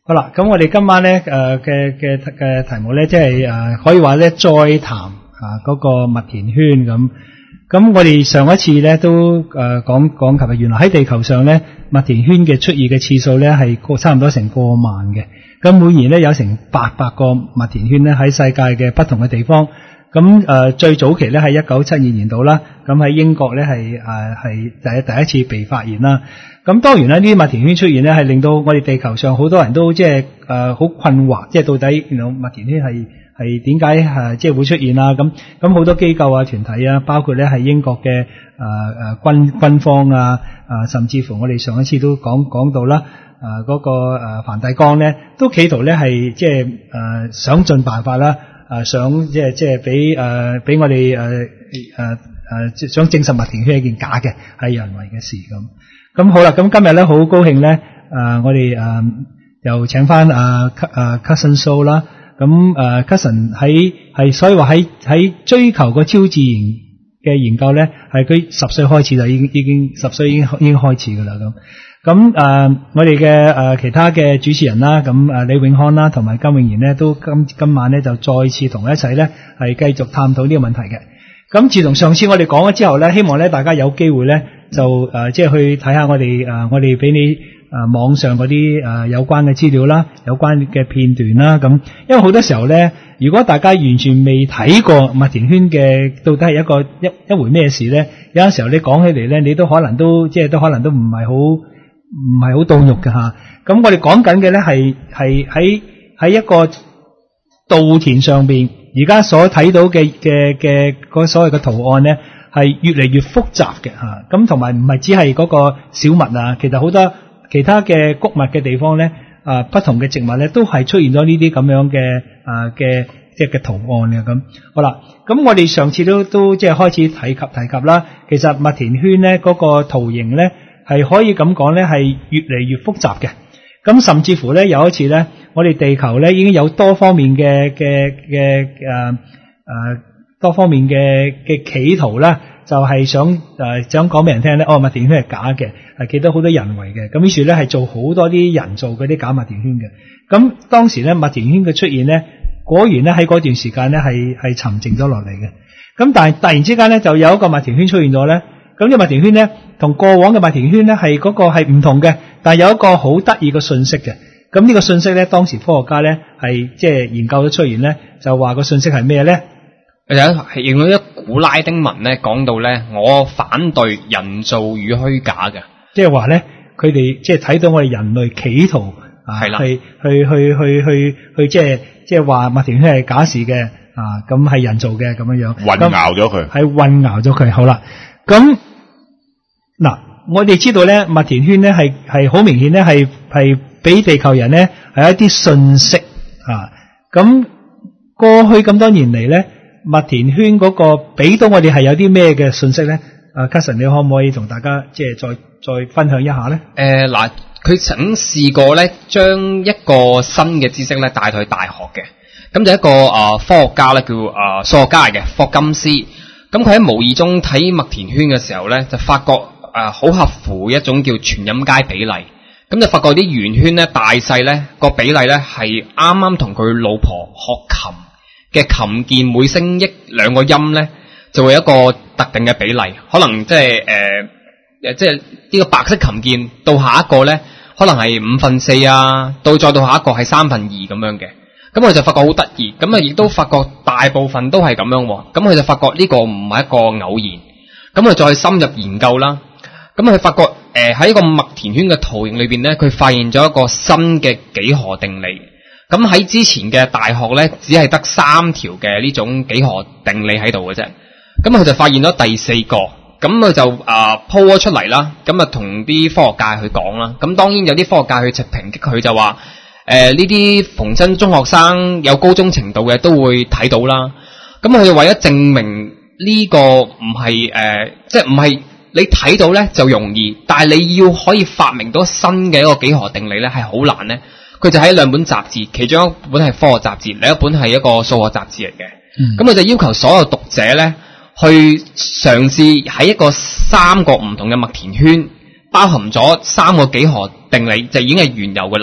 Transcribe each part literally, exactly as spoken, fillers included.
好啦，咁我哋今晚咧誒嘅嘅嘅題目咧，即係誒可以話咧再談啊嗰個麥田圈咁。咁我哋上一次咧都誒講講及啊，原來喺地球上咧麥田圈嘅出現嘅次數咧係過差唔多成過萬嘅。咁每年咧有成八百個麥田圈咧喺世界嘅不同嘅地方。咁誒、呃、最早期咧係一九七二年度啦，咁喺英國咧係誒係第一第一次被發現啦。咁當然啦，呢啲麥田圈出現咧係令到我哋地球上好多人都即係誒好困惑，即係到底原來麥田圈係係點解誒即係會出現啊？咁咁好多機構啊、團體啊，包括咧係英國嘅誒誒軍軍方啊，啊甚至乎我哋上一次都講講到啦，誒嗰個誒梵蒂岡咧都企圖咧係即係誒想盡辦法啦。啊，想即係即係俾誒俾我哋誒誒誒想證實麥田圈係一件假嘅，係人為嘅事咁。咁好啦，咁今日咧好高興咧，誒、呃、我哋誒、呃、又請翻阿阿 Cousin So 啦。咁誒 Cousin 喺係所以話喺喺追求個超自然嘅研究咧，係佢十歲開始就已經已經十歲已經已經開始噶啦咁。咁誒、呃，我哋嘅誒其他嘅主持人啦，咁誒李永康啦，同埋金永賢咧，都今今晚咧就再次同我一齊咧係繼續探討呢個問題嘅。咁自從上次我哋講咗之後咧，希望咧大家有機會咧就誒、呃、即係去睇下我哋誒、呃、我哋俾你誒、呃、網上嗰啲誒有關嘅資料啦，有關嘅片段啦。咁因為好多時候咧，如果大家完全未睇過麥田圈嘅到底係一個一一回咩事咧，有陣時候你講起嚟咧，你都可能都即係都可能都唔係好。唔係好到肉嘅吓，咁我哋講緊嘅咧係係喺喺一個稻田上邊，而家所睇到嘅嘅嘅嗰所謂嘅圖案咧係越嚟越複雜嘅吓，咁同埋唔係只係嗰個小麥啊，其實好多其他嘅穀物嘅地方咧啊，不同嘅植物咧都係出現咗呢啲咁樣嘅啊嘅即係嘅圖案嘅咁。好啦，咁我哋上次都都即係開始提及提及啦，其實麥田圈咧嗰個圖形咧。係可以咁講咧，係越嚟越複雜嘅。咁甚至乎咧，有一次咧，我哋地球咧已經有多方面嘅嘅嘅誒誒多方面嘅嘅企圖啦，就係、是、想誒、呃、想講俾人聽咧，哦麥田圈係假嘅，係記得好多人為嘅。咁於是咧係做好多啲人造嗰啲假麥田圈嘅。咁當時咧麥田圈嘅出現咧，果然咧喺嗰段時間咧係係沉靜咗落嚟嘅。咁但係突然之間咧就有一個麥田圈出現咗咧。咁呢個麥田圈咧，同過往嘅麥田圈咧係嗰個係唔同嘅，但係有一個好得意嘅信息嘅。咁呢個信息咧，當時科學家咧係即係研究咗出現咧，就話個信息係咩咧？ 有係用咗一古拉丁文咧，講到咧，我反對人造與虛假嘅， 即係話咧，佢哋即係睇到我哋人類企圖啊，係去去去去去去即係即係話麥田圈係假事嘅啊，咁係人造嘅咁樣樣， 混淆咗佢， 係混淆咗佢。好啦，咁。嗱，我哋知道咧，麥田圈咧係係好明顯咧，係係俾地球人咧係一啲信息啊。咁過去咁多年嚟咧，麥田圈嗰個俾到我哋係有啲咩嘅信息咧？啊 Cousin 你可唔可以同大家即係再再分享一下咧？ 誒嗱、呃，佢曾試過咧，將一個新嘅知識咧帶到去大學嘅。咁就一個啊、呃、科學家咧叫啊、呃、數學家嚟嘅霍金斯。咁佢喺模擬中睇麥田圈嘅時候咧，就發覺。誒，好、呃、合乎一種叫全音階比例，咁就發覺啲圓圈咧大細咧個比例咧係啱啱同佢老婆學琴嘅琴鍵每升一兩個音咧，就會有一個特定嘅比例，可能即係誒誒，即係呢個白色琴鍵到下一個咧，可能係五分四啊，到再到下一個係三分二咁樣嘅，咁佢就發覺好得意，咁啊亦都發覺大部分都係咁樣，咁佢就發覺呢個唔係一個偶然，咁佢再深入研究啦。咁佢發覺誒喺個麥田圈嘅圖形裏邊咧，佢發現咗一個新嘅幾何定理。咁喺之前嘅大學咧，只係得三條嘅呢種幾何定理喺度嘅啫。咁佢就發現咗第四個，咁佢就啊鋪咗出嚟啦。咁啊同啲科學界去講啦。咁當然有啲科學界去抨擊佢，就話誒呢啲逢親中學生有高中程度嘅都會睇到啦。咁佢為咗證明呢個唔係誒，即係唔係。你睇到咧就容易，但係你要可以發明到新嘅一個幾何定理咧係好難咧。佢就喺兩本雜誌，其中一本係科學雜誌，另一本係一個數學雜誌嚟嘅。咁佢、嗯、就要求所有讀者咧去嘗試喺一個三個唔同嘅麥田圈，包含咗三個幾何定理，就已經係原有嘅啦。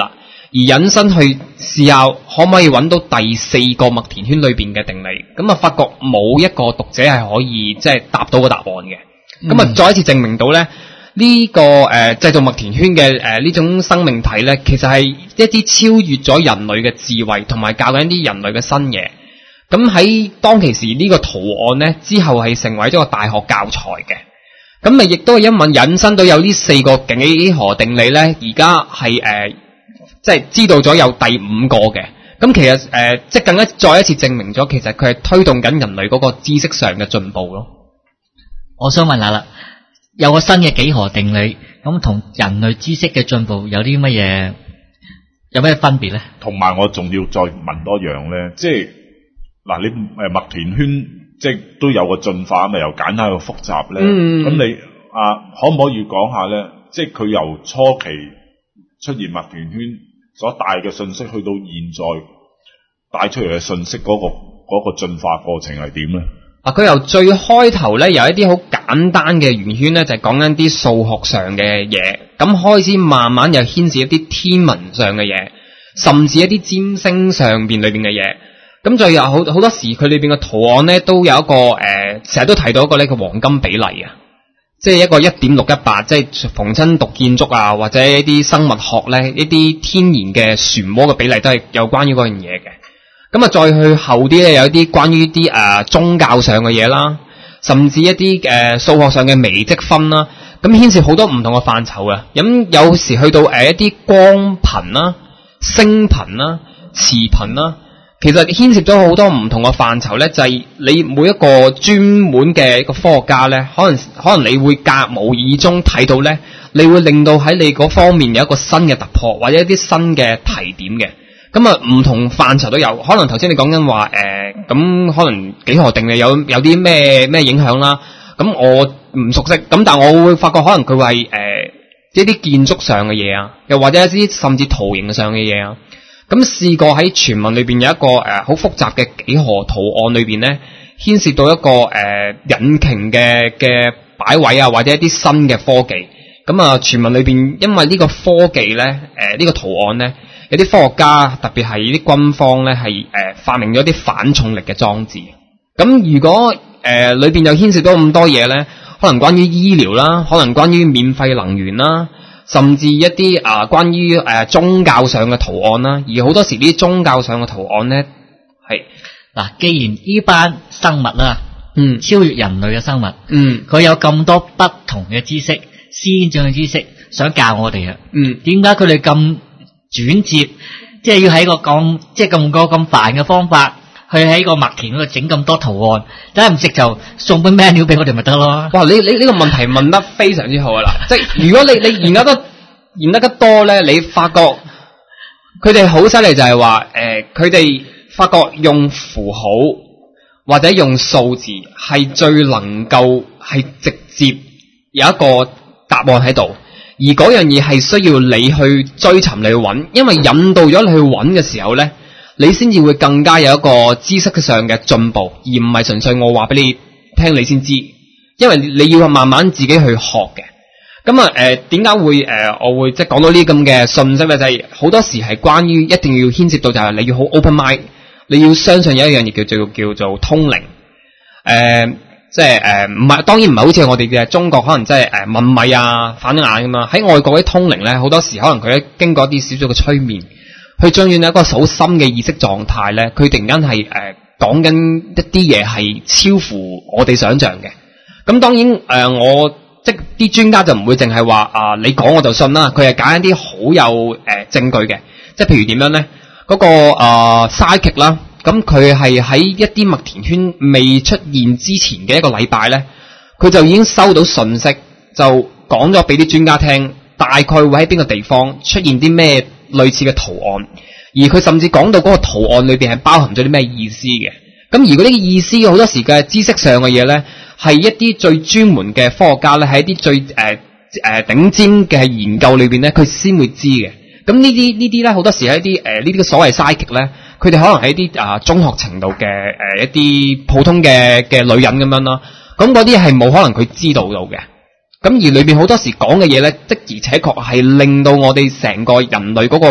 而引申去試下可唔可以揾到第四個麥田圈裏邊嘅定理，咁啊發覺冇一個讀者係可以即係答到個答案嘅，咁啊、嗯、再一次證明到咧呢、這個誒、呃、製造麥田圈嘅誒呢種生命體咧，其實係一啲超越咗人類嘅智慧，同埋教緊一啲人類嘅新嘢。咁喺當其時呢個圖案咧之後係成為咗個大學教材嘅，咁咪亦都係因為引申到有呢四個幾何定理咧，而家係誒即係知道咗有第五個嘅。咁其實誒、呃、即係更加再一次證明咗，其實佢係推動緊人類嗰個知識上嘅進步咯。 我想問下啦，有個新嘅幾何定理，咁同人類知識嘅進步有啲乜嘢有咩分別咧？ 同埋我仲要再問多樣咧，即係。嗱，你誒麥田圈即係都有個進化，咪由簡單到複雜咧。咁、嗯、你啊，可唔可以講下咧？即係佢由初期出現麥田圈所帶嘅信息，去到現在帶出嚟嘅信息嗰、嗰個嗰、嗰個進化過程係點咧？ 啊，佢由最開頭咧，有一啲好簡單嘅圓圈咧，就係講緊啲數學上嘅嘢，咁開始慢慢又牽涉一啲天文上嘅嘢，甚至一啲占星上邊裏邊嘅嘢。咁再有好好多時，佢裏邊嘅圖案咧，都有一個誒，成、呃、日都提到一個呢個黃金比例啊，即係一個一點六一八，即係逢親讀建築啊，或者一啲生物學咧，一啲天然嘅漩渦嘅比例都係有關於嗰樣嘢嘅。咁啊，再去後啲咧，有一啲關於啲誒宗教上嘅嘢啦，甚至一啲誒數學上嘅微積分啦，咁牽涉好多唔同嘅範疇嘅。咁有時去到誒、呃、一啲光頻啦、聲頻啦、磁頻啦。其實牽涉咗好多唔同嘅範疇咧，就係、是、你每一個專門嘅一個科學家咧，可能可能你會隔無意中睇到咧，你會令到喺你嗰方面有一個新嘅突破，或者一啲新嘅提點嘅。咁啊，唔同範疇都有。可能頭先你講緊話誒，咁、呃、可能幾何定理有有啲咩咩影響啦。咁我唔熟悉，咁但係我會發覺可能佢會係誒一啲建築上嘅嘢啊，又或者一啲甚至圖形上嘅嘢啊。咁試過喺傳聞裏邊有一個誒好、呃、複雜嘅幾何圖案裏邊咧，牽涉到一個誒、呃、引擎嘅嘅擺位啊，或者一啲新嘅科技。咁啊，傳聞裏邊因為呢個科技咧，誒、呃、呢、這個圖案咧，有啲科學家特別係啲軍方咧係誒發明咗啲反重力嘅裝置。咁如果誒、呃、裏邊又牽涉到咁多嘢咧，可能關於醫療啦，可能關於免費能源啦。甚至一啲啊、呃，關於誒、呃、宗教上嘅圖案啦，而好多時呢啲宗教上嘅圖案咧，係嗱，既然呢班生物啦，嗯，超越人類嘅生物，嗯，佢有咁多不同嘅知識、先進嘅知識，想教我哋啊，嗯，點解佢哋咁轉接，即係要喺個咁即係咁個咁煩嘅方法？去喺個麥田嗰度整咁多圖案，等下唔直就送本 menu 俾我哋咪得咯。 哇！你你呢個問題問得非常之好啊！嗱，即係如果你你研究得研究得多咧，你發覺佢哋好犀利就係話，誒佢哋發覺用符號或者用數字係最能夠係直接有一個答案喺度，而嗰樣嘢係需要你去追尋你去揾，因為引導咗你去揾嘅時候咧。你先至會更加有一個知識上嘅進步，而唔係純粹我話俾你聽你先知，因為你要慢慢自己去學嘅。咁啊誒點解會誒、呃、我會即係講到呢啲咁嘅信息咧？就係、是、好多時係關於一定要牽涉到就係你要好 open mind，你要相信有一樣嘢叫做叫做通靈。誒、呃、即係誒唔係當然唔係好似我哋嘅中國可能即係誒問米啊反眼咁嘛。喺外國啲通靈咧，好多時可能佢經過一啲少少嘅催眠。佢將遠有一個好深嘅意識狀態咧，佢突然間係誒講緊一啲嘢係超乎我哋想象嘅。咁當然誒、呃，我即係啲專家就唔會淨係話啊，你講我就信啦。佢係揀一啲好有誒、呃、證據嘅，即係譬如點樣咧？嗰、那個啊 psychic 啦，咁佢係喺一啲麥田圈未出現之前嘅一個禮拜咧，佢就已經收到信息，就講咗俾啲專家聽，大概會喺邊個地方出現啲咩類似嘅圖案，而佢甚至講到嗰個圖案裏邊係包含咗啲咩意思嘅。咁而嗰啲意思好多時嘅知識上嘅嘢咧，係一啲最專門嘅科學家咧，喺一啲最誒誒頂尖嘅研究裏邊咧，佢先會知嘅。咁呢啲呢啲咧，好多時喺一啲誒呢啲嘅所謂 psychic 咧，佢哋可能係一啲啊、呃、中學程度嘅誒、呃、一啲普通嘅嘅女人咁樣啦。咁嗰啲係冇可能佢知道到嘅。咁而裏邊好多時講嘅嘢咧，的而且確係令到我哋成個人類嗰個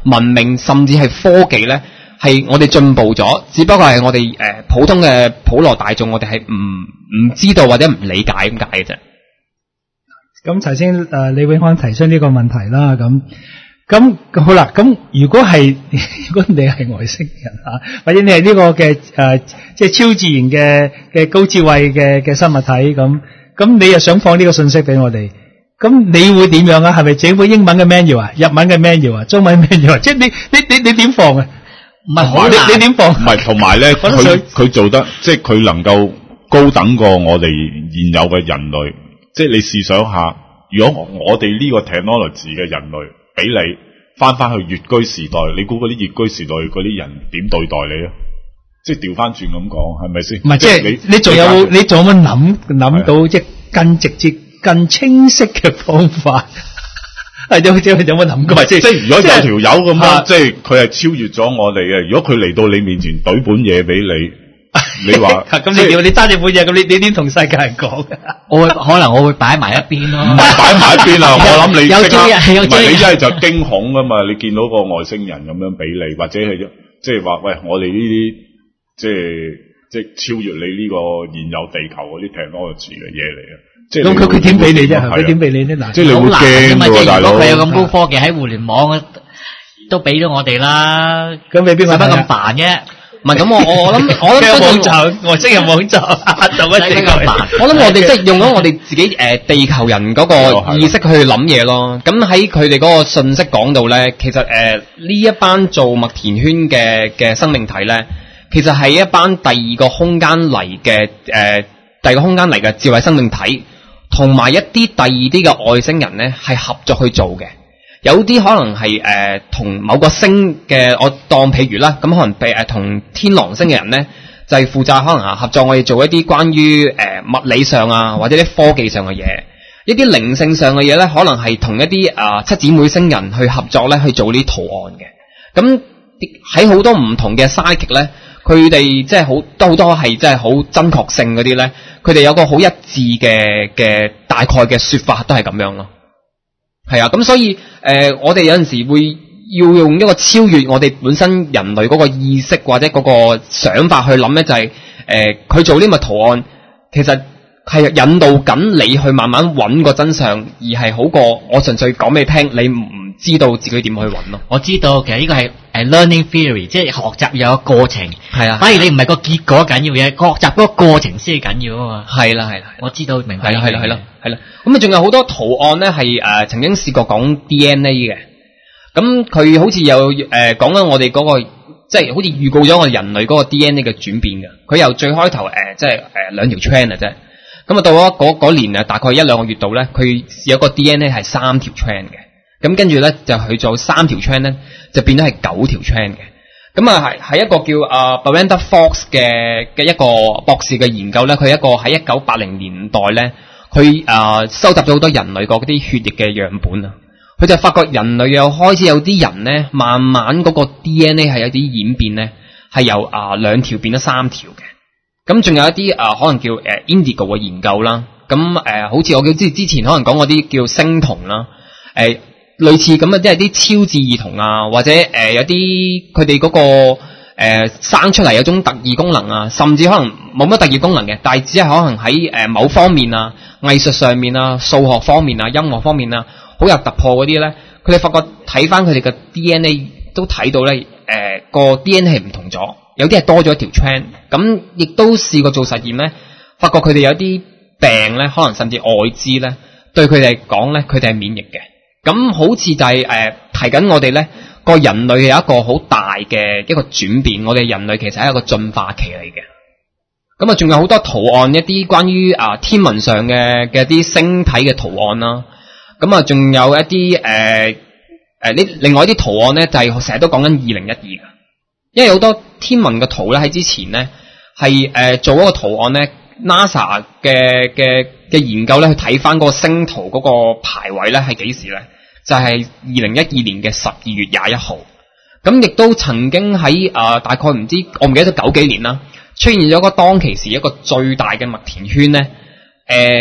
文明甚至係科技咧，係我哋進步咗，只不過係我哋誒、呃、普通嘅普羅大眾，我哋係唔唔知道或者唔理解咁解嘅啫。 咁頭先誒李永康提出呢個問題啦，咁咁好啦，咁如果係如果你係外星人啊，或者你係呢個嘅誒、呃、即係超自然嘅嘅高智慧嘅嘅生物體，咁咁你又想放呢個信息俾我哋，咁你會點樣啊？係咪整本英文嘅 menu 啊、日文嘅 menu 啊、中文 menu 啊？即係你你你你點放啊？唔係好難，你你點放？ 唔係同埋咧，佢佢做得即係佢能夠高等過我哋現有嘅人類。即係你試想下，如果我哋呢個 technology 嘅人類俾你翻翻去越居時代，你估嗰啲越居時代嗰啲人點對待你啊？即係調翻轉咁講，係咪先？唔係，即係你你仲有你仲有冇諗諗到即係更直接、更清晰嘅方法？係有有有冇諗過？即係即係如果有條友咁樣，即係佢係超越咗我哋嘅。如果佢嚟到你面前懟本嘢俾你。你話咁你點？你揸住本嘢咁，你你點同世界人講？ 我會可能我會擺埋一邊咯。 唔係擺埋一邊啊！我諗你有朝日，有朝日， 唔係你一係就驚恐噶嘛？你見到個外星人咁樣俾你，或者係即係話喂，我哋呢啲即係即係超越你呢個現有地球嗰啲 technology 嘅嘢嚟啊！即係咁佢佢點俾你啫？佢點俾你咧？嗱，即係你會驚㗎喎，大佬。 佢有咁高科技喺互聯網都俾咗我哋啦。咁你邊使乜咁煩啫？ 唔係咁，我我諗我諗網站外星人網站做乜整咁我諗我哋即係用咗我哋自己誒、呃、地球人嗰個意識去諗嘢咯。咁喺佢哋嗰個信息講到咧，其實誒呢、呃、一班做麥田圈嘅嘅生命體咧，其實係一班第二個空間嚟嘅誒第二個空間嚟嘅智慧生命體，同埋一啲第二啲嘅外星人咧係合作去做嘅。有啲可能係誒同某個星嘅，我當譬如啦，咁可能被誒同天狼星嘅人咧，就係、是、負責可能啊合作我哋做一啲關於誒、呃、物理上啊或者啲科技上嘅嘢，一啲靈性上嘅嘢咧，可能係同一啲啊、呃、七姊妹星人去合作咧去做呢啲圖案嘅。咁喺好多唔同嘅 psychic 咧，佢哋即係好都好多係即係好真確性嗰啲咧，佢哋有個好一致嘅嘅大概嘅說法都係咁樣咯。係啊，咁所以誒、呃，我哋有陣時會要用一個超越我哋本身人類嗰個意識或者嗰個想法去諗咧，就係、是、誒，佢、呃、做呢個圖案，其實係引導緊你去慢慢揾個真相，而係好過我純粹講俾你聽，你唔知道自己點去揾咯。 我知道，其實呢個係誒 learning theory， 即係學習有個過程。係啊，反而你唔係個結果緊要嘅，學習嗰個過程先係緊要啊嘛。係啦係啦，我知道明白。係啦係啦係啦係啦。咁啊，仲有好多圖案咧，係誒、呃、曾經試過講 D N A 嘅。咁佢好似有誒講緊我哋嗰、那個，即係好似預告咗我哋人類嗰個 D N A 嘅轉變嘅。佢由最開頭誒、呃，即係誒、呃、兩條 chain 啊啫。咁啊，到咗嗰年啊，大概一兩個月度咧，佢有個 D N A 係三條 chain 嘅。咁跟住咧就去做三條 chain 咧，就變咗係九條 chain 嘅。咁啊係係一個叫啊 Belinda Fox 嘅嘅一個博士嘅研究咧，佢一個喺一九八零年代咧。佢啊、呃、收集咗好多人類嗰啲血液嘅樣本啊，佢就發覺人類又開始有啲人咧，慢慢嗰個 D N A 係有啲演變咧，係由啊、呃、兩條變咗三條嘅。咁仲有一啲啊、呃、可能叫誒、呃、Indigo 嘅研究啦。咁誒、呃、好似我記之之前可能講嗰啲叫星童啦，誒、呃、類似咁啊，即係啲超智異童啊，或者誒、呃、有啲佢哋嗰個誒、呃、生出嚟有種特異功能啊，甚至可能冇乜特異功能嘅，但係只係可能喺誒、呃、某方面啊。藝術上面啊、數學方面啊、音樂方面啊，好有突破嗰啲咧，佢哋發覺睇翻佢哋嘅 D N A 都睇到咧，誒、呃、個 D N A 係唔同咗，有啲係多咗一條 chain，咁亦都試過做實驗咧，發覺佢哋有啲病咧，可能甚至愛滋咧，對佢哋嚟講咧，佢哋係免疫嘅。咁好似就係、是、誒、呃、提緊我哋咧，個人類有一個好大嘅一個轉變，我哋人類其實係一個進化期嚟嘅。咁啊，仲有好多圖案，一啲關於啊天文上嘅嘅啲星體嘅圖案啦。咁啊，仲有一啲誒誒呢另外一啲圖案咧，就係成日都講緊二零一二嘅，因為好多天文嘅圖咧喺之前咧係誒做一個圖案咧 ，NASA 嘅嘅嘅研究咧去睇翻嗰個星圖嗰個排位咧係幾時咧？就係二零一二年嘅十二月廿一號。咁亦都曾經喺啊、呃、大概唔知我唔記得咗九幾年啦。出現咗個當其時一個最大嘅麥田圈咧，誒、呃，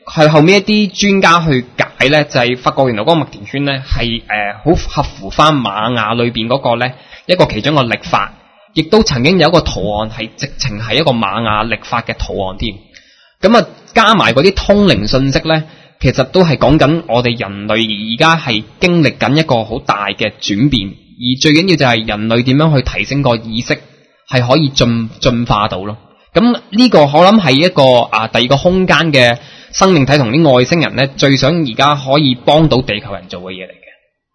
係後面一啲專家去解咧，就係、是、發覺原來嗰個麥田圈咧係誒好合乎翻瑪雅裏邊嗰個咧一個其中一個曆法，亦都曾經有一個圖案係直情係一個瑪雅曆法嘅圖案添。咁啊加埋嗰啲通靈信息咧，其實都係講緊我哋人類而家係經歷緊一個好大嘅轉變，而最緊要就係人類點樣去提升個意識，係可以進進化到咯。咁呢個我諗係一個啊第二個空間嘅生命體同啲外星人咧，最想而家可以幫到地球人做嘅嘢嚟嘅，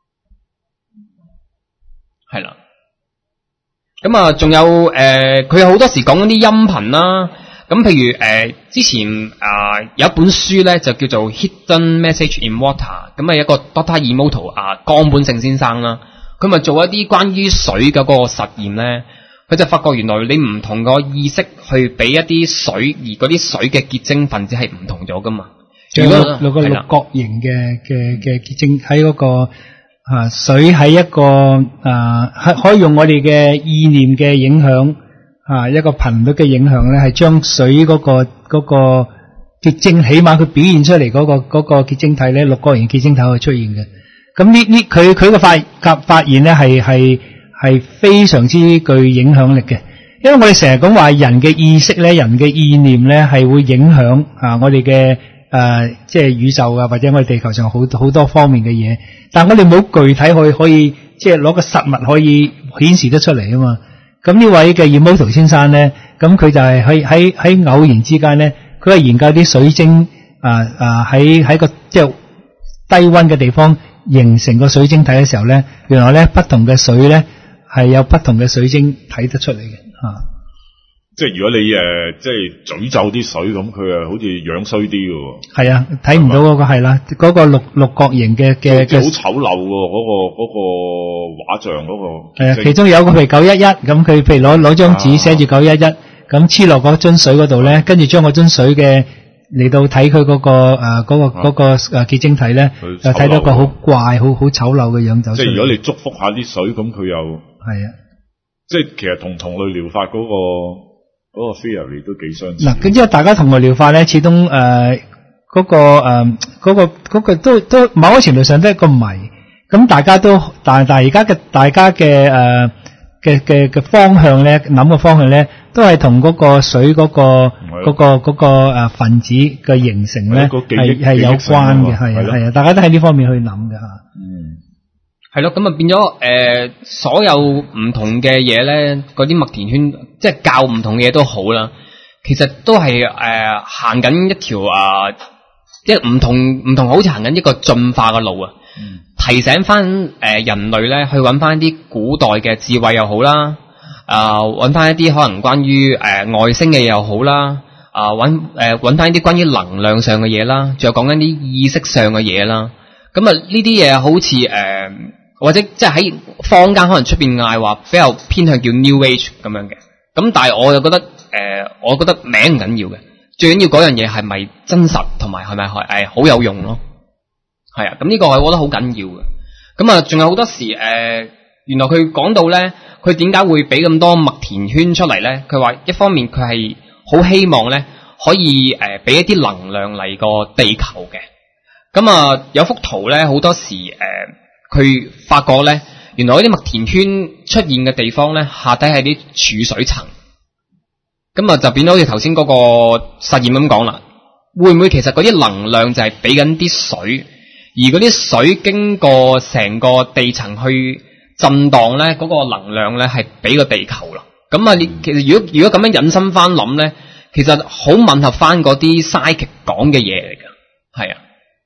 係啦。咁啊，仲有誒，佢、呃、有好多時講嗰啲音頻啦。咁譬如誒、呃，之前啊、呃、有一本書咧，就叫做 Hidden Message in Water。咁啊，一個 Doctor Emoto 啊，江本勝先生啦，佢咪做一啲關於水嘅嗰個實驗咧。佢就發覺原來你唔同個意識去俾一啲水，而嗰啲水嘅結晶分子係唔同咗噶嘛。 仲有六個六角形嘅嘅嘅結晶喺嗰個啊水喺一個啊係可以用我哋嘅意念嘅影響啊一個頻率嘅影響咧，係將水嗰個嗰個結晶，起碼佢表現出嚟嗰個嗰個結晶體咧，六角形結晶體會出現嘅。咁呢呢佢佢嘅發發發現咧係係。係非常之具影響力嘅，因為我哋成日講話人嘅意識咧，人嘅意念咧係會影響啊我哋嘅誒即係宇宙啊，或者我哋地球上好好多方面嘅嘢，但係我哋冇具體可以可以即係攞個實物可以顯示得出嚟啊嘛。咁呢位嘅 Emoto 先生咧，咁佢就係喺喺喺偶然之間咧，佢係研究啲水晶啊啊喺喺個即係低溫嘅地方形成個水晶體嘅時候咧，原來咧不同嘅水咧。係有不同嘅水晶睇得出嚟嘅，吓、啊。 即係如果你誒、呃，即係詛咒啲水咁，佢啊好似樣衰啲嘅。係啊，睇唔到嗰個係啦，嗰、那個六六角形嘅嘅嘅。好醜陋嘅嗰個嗰、那個畫像嗰個。 係啊，其中有一個譬如九一一，咁佢譬如攞攞張紙寫住九一一，咁黐落嗰樽水嗰度咧，跟住將嗰樽水嘅嚟到睇佢嗰個誒嗰、呃那個嗰、那個誒結晶體咧，就睇到個好怪、好好醜陋嘅樣走出嚟。 即係如果你祝福下啲水，咁佢又。 係啊， 即係其實同同類療法嗰、那個嗰、那個 theory 都幾相似。 嗱，咁之後大家同類療法咧，始終誒嗰個誒嗰、呃那個嗰、那個都都某個程度上都係個謎。咁大家都但但而家嘅大家嘅誒嘅嘅嘅方向咧，諗嘅方向咧，都係同嗰個水嗰、那個嗰、那個嗰、那個誒分子嘅形成咧係係有關嘅，係啊係啊，大家都喺呢方面去諗嘅吓。 嗯。係咯，咁啊變咗誒、呃，所有唔同嘅嘢咧，嗰啲麥田圈，即係教唔同嘅嘢都好啦。其實都係誒、呃、行緊一條啊，即係唔同唔同，好似行緊一個進化嘅路啊。嗯、提醒翻誒、呃、人類咧，去揾翻啲古代嘅智慧又好啦，啊揾翻一啲可能關於誒、呃、外星嘅嘢又好啦，啊揾誒揾翻一啲關於能量上嘅嘢啦，仲有講緊啲意識上嘅嘢啦。咁啊呢啲嘢好似誒。呃或者即係喺坊間可能出邊嗌話比較偏向叫 New Age 咁樣嘅，咁但係我就覺得誒、呃，我覺得名唔緊要嘅，最緊要嗰樣嘢係咪真實同埋係咪係誒好有用咯？係啊，咁呢個我覺得好緊要嘅。咁啊，仲有好多時誒、呃，原來佢講到咧，佢點解會俾咁多麥田圈出嚟咧？佢話一方面佢係好希望咧可以誒俾、呃、一啲能量嚟個地球嘅。咁啊有幅圖咧，好多時誒。呃佢發覺咧，原來嗰啲麥田圈出現嘅地方咧，下底係啲儲水層，咁啊就變咗好似頭先嗰個實驗咁講啦。會唔會其實嗰啲能量就係俾緊啲水，而嗰啲水經過成個地層去震盪咧，嗰、嗰個能量咧係俾個地球啦。咁啊，你其實如果如果咁樣引申翻諗咧，其實好吻合翻嗰啲 psychic 講嘅嘢嚟㗎，係啊。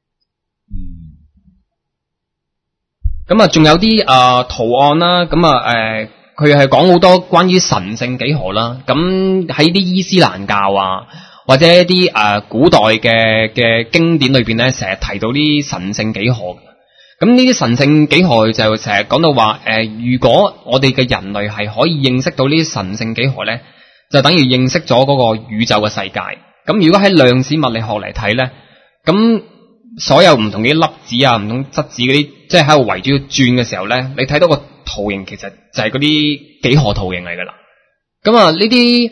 咁啊，仲有啲誒圖案啦，咁啊誒，佢係講好多關於神聖幾何啦。咁喺啲伊斯蘭教啊，或者一啲誒、呃、古代嘅嘅經典裏邊咧，成日提到啲神聖幾何。咁呢啲神聖幾何就成日講到話，誒、呃，如果我哋嘅人類係可以認識到呢啲神聖幾何咧，就等於認識咗嗰個宇宙嘅世界。咁如果喺量子物理學嚟睇咧，咁所有唔同嘅粒子啊，唔同質子嗰啲，即係喺度圍住轉嘅時候咧，你睇到個圖形其實就係嗰啲幾何圖形嚟噶啦。咁啊，呢啲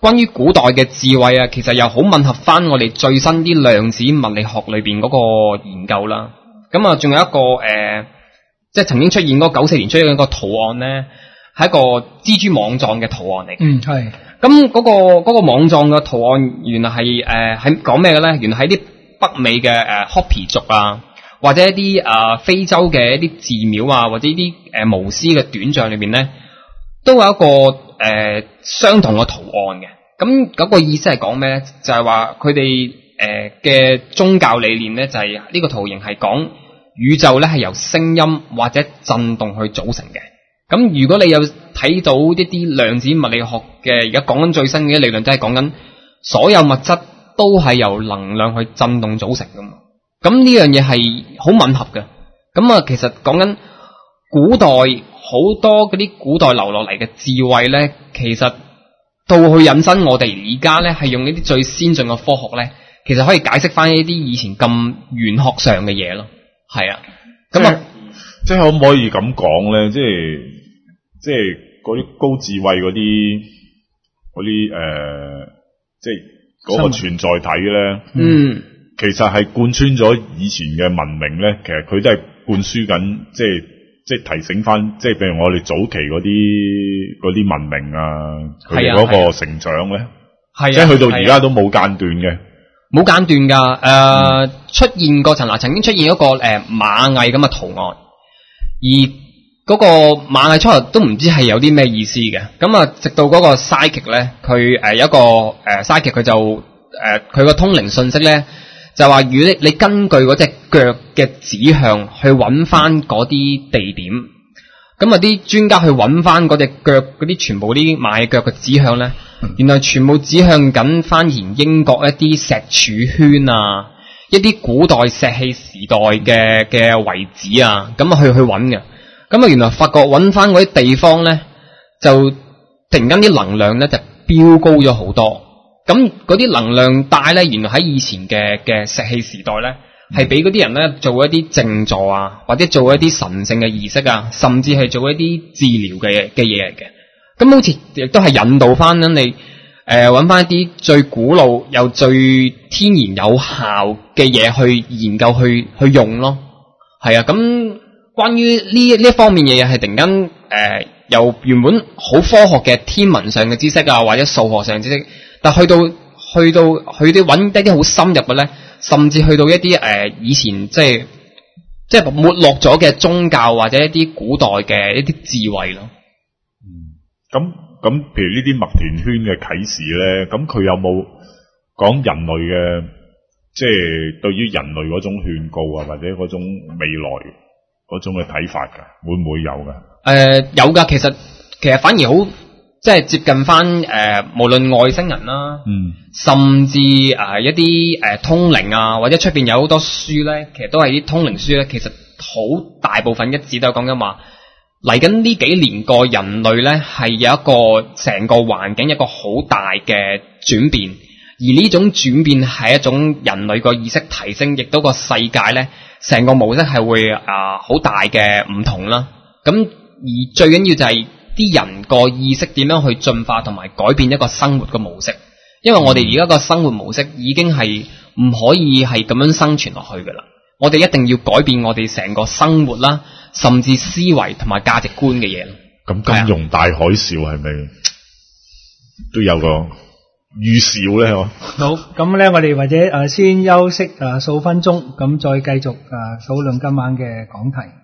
關於古代嘅智慧啊，其實又好吻合翻我哋最新啲量子物理學裏邊嗰個研究啦。咁啊，仲有一個誒、呃，即係曾經出現嗰九四年出現一個圖案咧，係一個蜘蛛網狀嘅圖案嚟嘅。 嗯，係。 咁嗰、那個嗰、那個網狀嘅圖案原來係誒喺講咩嘅咧？原來喺啲北美嘅誒、呃、Hopi 族啊，或者一啲誒、呃、非洲嘅一啲寺廟啊，或者呢啲誒巫師嘅短像裏邊咧，都有一個誒、呃、相同嘅圖案嘅。咁嗰個意思係講咩咧？就係話佢哋誒嘅宗教理念咧，就係、是、呢個圖形係講宇宙咧係由聲音或者震動去組成嘅。咁如果你有睇到一啲量子物理學嘅而家講緊最新嘅理論，即係講緊所有物質都係由能量去震動組成噶嘛。咁呢樣嘢係好吻合嘅。咁啊，其實講緊古代好多嗰啲古代留落嚟嘅智慧咧，其實到去引申我哋而家咧係用呢啲最先進嘅科學咧，其實可以解釋翻呢啲以前咁玄學上嘅嘢咯。係啊，咁啊。 即係可唔可以咁講咧？即係即係嗰啲高智慧嗰啲嗰啲誒，即係嗰個存在體咧。嗯，其實係貫穿咗以前嘅文明咧。其實佢都係灌輸緊，即係即係提醒翻，即係譬如我哋早期嗰啲嗰啲文明啊，佢哋嗰個成長咧，係即係去到而家都冇間斷嘅。 冇間斷噶，誒、呃嗯、出現過曾嗱曾經出現一個誒、呃、螞蟻咁嘅圖案。而嗰個螞蟻初頭都唔知係有啲咩意思嘅，咁啊，直到嗰個 psychic 咧，佢誒有一個誒 psychic 佢就誒佢個通靈信息咧，就話如果你你根據嗰隻腳嘅指向去揾翻嗰啲地點，咁啊啲專家去揾翻嗰隻腳嗰啲全部啲螞蟻腳嘅指向咧，嗯、原來全部指向緊翻現英國一啲石柱圈啊。一啲古代石器時代嘅嘅遺址啊，咁啊去去揾嘅，咁啊原來發覺揾翻嗰啲地方咧，就突然間啲能量咧就飆高咗好多，咁嗰啲能量帶咧，原來喺以前嘅嘅石器時代咧，係俾嗰啲人咧做一啲靜坐啊，或者做一啲神聖嘅儀式啊，甚至係做一啲治療嘅嘅嘢嚟嘅，咁好似亦都係引導翻你。誒，揾翻一啲最古老又最天然有效嘅嘢去研究去去用咯，係啊。咁關於呢呢一方面嘅嘢係突然間誒、呃，由原本好科學嘅天文上嘅知識啊，或者數學上嘅知識，但去到去到去啲揾一啲好深入嘅咧，甚至去到一啲誒、呃、以前即係即係沒落咗嘅宗教或者一啲古代嘅一啲智慧咯。 嗯，咁。咁，譬如呢啲麥田圈嘅啟示咧，咁佢有冇講人類嘅，即係對於人類嗰種勸告啊，或者嗰種未來嗰種嘅睇法㗎？會唔會有㗎？誒、 呃，有㗎。其實其實反而好，即係接近翻誒、呃，無論外星人啦，嗯，甚至誒、呃、一啲誒、呃、通靈啊，或者出邊有好多書咧，其實都係啲通靈書咧。其實好大部分一致都係講緊話。嚟緊呢幾年個人類咧係有一個成個環境一個好大嘅轉變，而呢種轉變係一種人類個意識提升，亦都個世界咧成個模式係會啊好、呃、大嘅唔同啦。咁而最緊要就係啲人個意識點樣去進化同埋改變一個生活嘅模式，因為我哋而家個生活模式已經係唔可以係咁樣生存落去噶啦，我哋一定要改變我哋成個生活啦。甚至思維同埋價值觀嘅嘢咯。 咁金融大海嘯係咪都有個預兆咧？嗬。 好，咁咧我哋或者誒先休息誒數分鐘，咁再繼續誒討論今晚嘅講題。